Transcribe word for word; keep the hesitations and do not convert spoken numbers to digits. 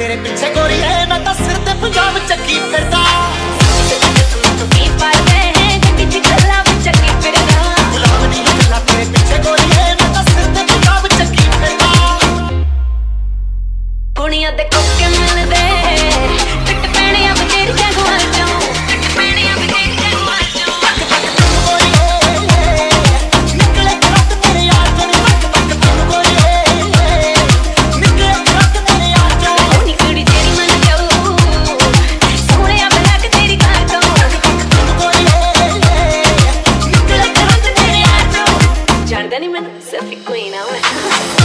ਤੇਰੇ ਪਿੱਛੇ ਗੋਰੀਏ ਮੈਂ ਤਾਂ ਸਿਰ ਤੇ ਪੰਜਾਬ ਚੱਕੀ ਫਿਰਦਾ ਕੁੜੀਆਂ ਦੇ ਕੋਕੇ ਮਿਲਦੇ ਟਿੱਟ ਪੈਣੀਆਂ ਬਤੇਰੀਆਂ ਗੁਆਲ ਜਾਉ ਟਿੱਟ ਪੈਣੀਆਂ ਬਤੇਰੀਆਂ ਗੁਆਲ ਜਾਉ ਤੱਕ ਤੱਕ ਤੂੰ ਗੋਰੀਏ ਨਿਕਲੇ ਕਰਤ ਮੇਰੇ ਯਾਰ ਜਨ ਤੱਕ ਤੱਕ ਤੂੰ ਗੋਰੀਏ ਨਿਕਲੇ ਕਰਤ ਮੇਰੇ ਯਾਰ ਜਨ ਨੀ ਕੁੜੀ ਤੇਰੀ ਮਨ ਜਾਉ ਸੋਹਣਿਆ ਬਲੈਕ ਤੇਰੀ ਕਾਰ ਤੋਂ ਤੱਕ ਤੱਕ ਤੂੰ ਗੋਰੀਏ ਨਿਕਲੇ ਕਰਤ ਮੇਰੇ ਯਾਰ ਜਨ ਜਾਣਦਾ ਨਹੀਂ ਮੈਨੂੰ ਸਿਰਫ ਕੋਈ ਨਾ ਮੈਂ